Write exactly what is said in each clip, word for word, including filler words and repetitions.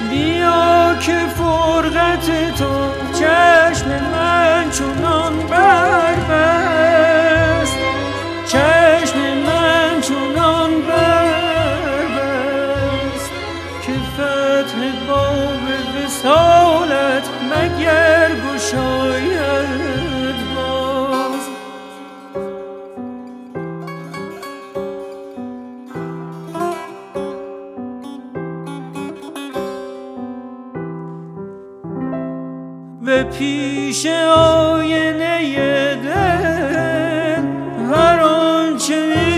بیا که فرقت تو چشم من چونان بربست، چشم من چونان بربست که فتح باب وصالت مگر گشاید باز. به پیش آینه دل هر آنچه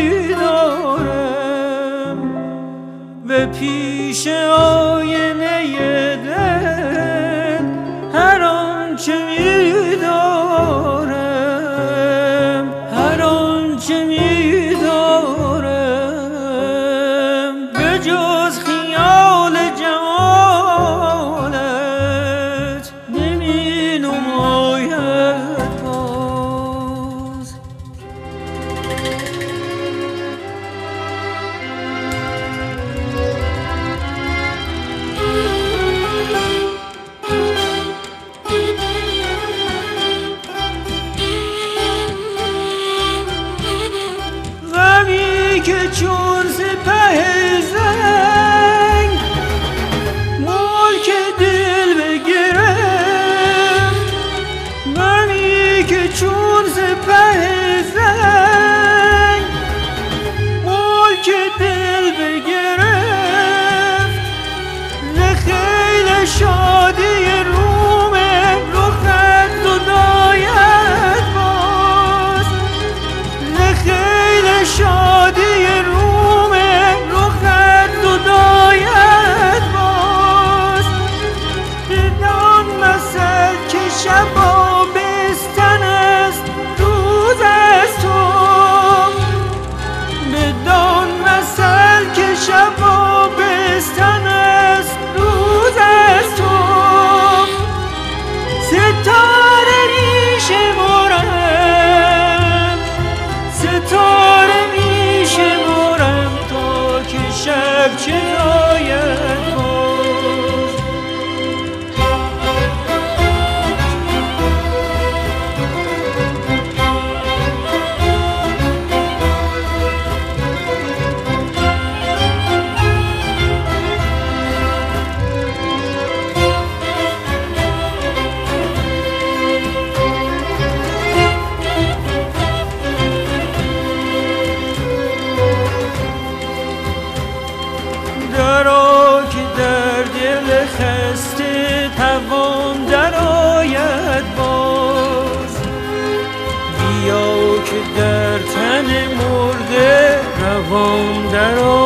می‌دارم، به پیش آینه دل هر آنچه می‌دارم، هر آنچه می‌دارم به جز خیال جمالت نمی نماید باز. غمی که چون سپه زنگ ملک دل بگرفت، غمی که چون سپه زنگ ملک دل بگرفت، ز خیل شادی روم رخت زداید باز، ز خیل شادی روم رخت زداید باز. بدان مثل که شب آبستن است روز از تو، بدان مثل که شب آبستن است روز از تو. ستاره میشمرم، ستاره میشمرم تا که شب چه زاید باز. درا که در دل خسته توان درآید باز، بیا که در تن مرده روان درآید